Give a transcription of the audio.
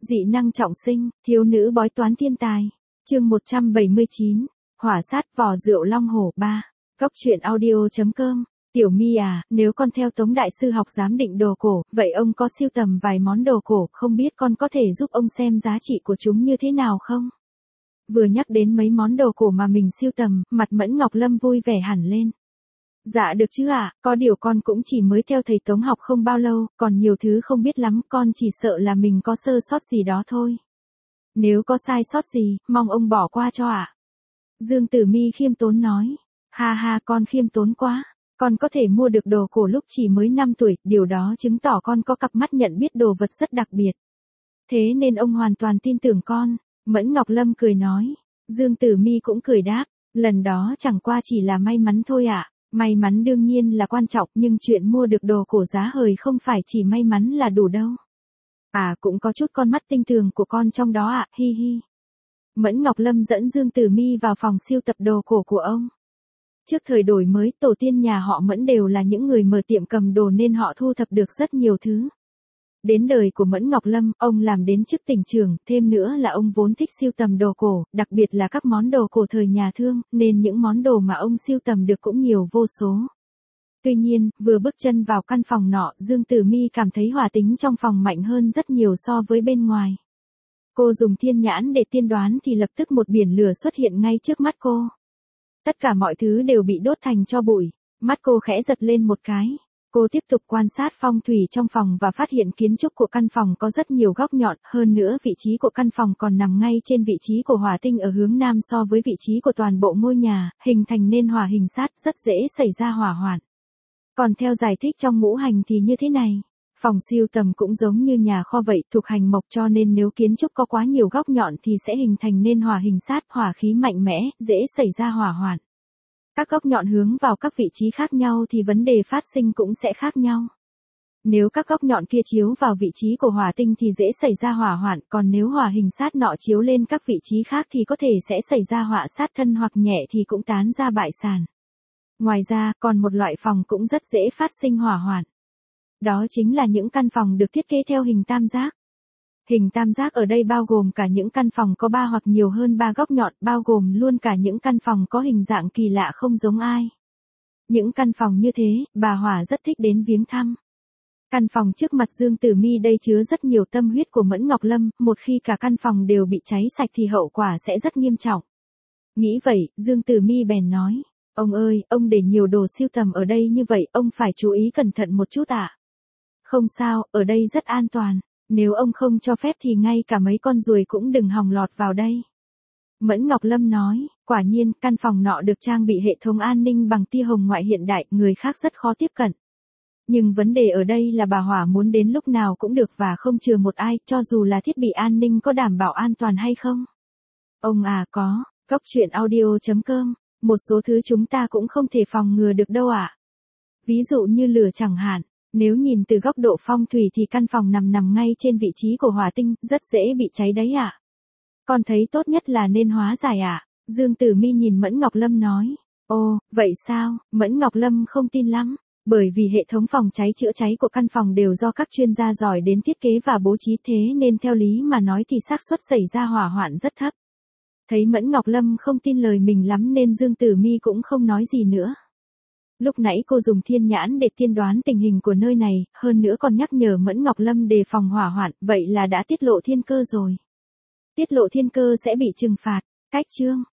Dị năng trọng sinh, thiếu nữ bói toán thiên tài. Chương 179, Hỏa sát vỏ rượu long hổ 3. Góc truyện audio.com. Tiểu My à, nếu con theo Tống đại sư học giám định đồ cổ, vậy ông có sưu tầm vài món đồ cổ, không biết con có thể giúp ông xem giá trị của chúng như thế nào không? Vừa nhắc đến mấy món đồ cổ mà mình sưu tầm, mặt Mẫn Ngọc Lâm vui vẻ hẳn lên. Dạ được chứ ạ, có điều con cũng chỉ mới theo thầy Tống học không bao lâu, còn nhiều thứ không biết lắm, con chỉ sợ là mình có sơ sót gì đó thôi. Nếu có sai sót gì, mong ông bỏ qua cho ạ. Dương Tử Mi khiêm tốn nói. Ha ha, con khiêm tốn quá. Con có thể mua được đồ cổ lúc chỉ mới 5 tuổi, điều đó chứng tỏ con có cặp mắt nhận biết đồ vật rất đặc biệt. Thế nên ông hoàn toàn tin tưởng con. Mẫn Ngọc Lâm cười nói. Dương Tử Mi cũng cười đáp. Lần đó chẳng qua chỉ là may mắn thôi ạ. May mắn đương nhiên là quan trọng, nhưng chuyện mua được đồ cổ giá hời không phải chỉ may mắn là đủ đâu. À, cũng có chút con mắt tinh tường của con trong đó ạ, hi hi. Mẫn Ngọc Lâm dẫn Dương Tử Mi vào phòng siêu tập đồ cổ của ông. Trước thời đổi mới, tổ tiên nhà họ Mẫn đều là những người mở tiệm cầm đồ nên họ thu thập được rất nhiều thứ. Đến đời của Mẫn Ngọc Lâm, ông làm đến chức tỉnh trưởng, thêm nữa là ông vốn thích sưu tầm đồ cổ, đặc biệt là các món đồ cổ thời nhà Thương, nên những món đồ mà ông sưu tầm được cũng nhiều vô số. Tuy nhiên, vừa bước chân vào căn phòng nọ, Dương Tử Mi cảm thấy hỏa tính trong phòng mạnh hơn rất nhiều so với bên ngoài. Cô dùng thiên nhãn để tiên đoán thì lập tức một biển lửa xuất hiện ngay trước mắt cô. Tất cả mọi thứ đều bị đốt thành tro bụi, mắt cô khẽ giật lên một cái. Cô tiếp tục quan sát phong thủy trong phòng và phát hiện kiến trúc của căn phòng có rất nhiều góc nhọn, hơn nữa vị trí của căn phòng còn nằm ngay trên vị trí của hỏa tinh ở hướng nam so với vị trí của toàn bộ ngôi nhà, hình thành nên hỏa hình sát, rất dễ xảy ra hỏa hoạn. Còn theo giải thích trong ngũ hành thì như thế này, phòng siêu tầm cũng giống như nhà kho vậy, thuộc hành mộc, cho nên nếu kiến trúc có quá nhiều góc nhọn thì sẽ hình thành nên hỏa hình sát, hỏa khí mạnh mẽ, dễ xảy ra hỏa hoạn. Các góc nhọn hướng vào các vị trí khác nhau thì vấn đề phát sinh cũng sẽ khác nhau. Nếu các góc nhọn kia chiếu vào vị trí của hỏa tinh thì dễ xảy ra hỏa hoạn, còn nếu hỏa hình sát nọ chiếu lên các vị trí khác thì có thể sẽ xảy ra hỏa sát thân hoặc nhẹ thì cũng tán ra bại sản. Ngoài ra, còn một loại phòng cũng rất dễ phát sinh hỏa hoạn. Đó chính là những căn phòng được thiết kế theo hình tam giác. Hình tam giác ở đây bao gồm cả những căn phòng có 3 hoặc nhiều hơn 3 góc nhọn, bao gồm luôn cả những căn phòng có hình dạng kỳ lạ không giống ai. Những căn phòng như thế, bà Hỏa rất thích đến viếng thăm. Căn phòng trước mặt Dương Tử Mi đây chứa rất nhiều tâm huyết của Mẫn Ngọc Lâm, một khi cả căn phòng đều bị cháy sạch thì hậu quả sẽ rất nghiêm trọng. Nghĩ vậy, Dương Tử Mi bèn nói, ông ơi, ông để nhiều đồ sưu tầm ở đây như vậy, ông phải chú ý cẩn thận một chút ạ. Không sao, ở đây rất an toàn. Nếu ông không cho phép thì ngay cả mấy con ruồi cũng đừng hòng lọt vào đây. Mẫn Ngọc Lâm nói, quả nhiên, căn phòng nọ được trang bị hệ thống an ninh bằng tia hồng ngoại hiện đại, người khác rất khó tiếp cận. Nhưng vấn đề ở đây là bà Hỏa muốn đến lúc nào cũng được và không chừa một ai, cho dù là thiết bị an ninh có đảm bảo an toàn hay không. Ông à có, góc truyện audio.com, một số thứ chúng ta cũng không thể phòng ngừa được đâu ạ. Ví dụ như lửa chẳng hạn. Nếu nhìn từ góc độ phong thủy thì căn phòng nằm ngay trên vị trí của hỏa tinh, rất dễ bị cháy đấy ạ. Con thấy tốt nhất là nên hóa giải ạ. Dương Tử Mi nhìn Mẫn Ngọc Lâm nói. Ồ, vậy sao? Mẫn Ngọc Lâm không tin lắm. Bởi vì hệ thống phòng cháy chữa cháy của căn phòng đều do các chuyên gia giỏi đến thiết kế và bố trí, thế nên theo lý mà nói thì xác suất xảy ra hỏa hoạn rất thấp. Thấy Mẫn Ngọc Lâm không tin lời mình lắm nên Dương Tử Mi cũng không nói gì nữa. Lúc nãy cô dùng thiên nhãn để tiên đoán tình hình của nơi này, hơn nữa còn nhắc nhở Mẫn Ngọc Lâm đề phòng hỏa hoạn, vậy là đã tiết lộ thiên cơ rồi. Tiết lộ thiên cơ sẽ bị trừng phạt. Cách chương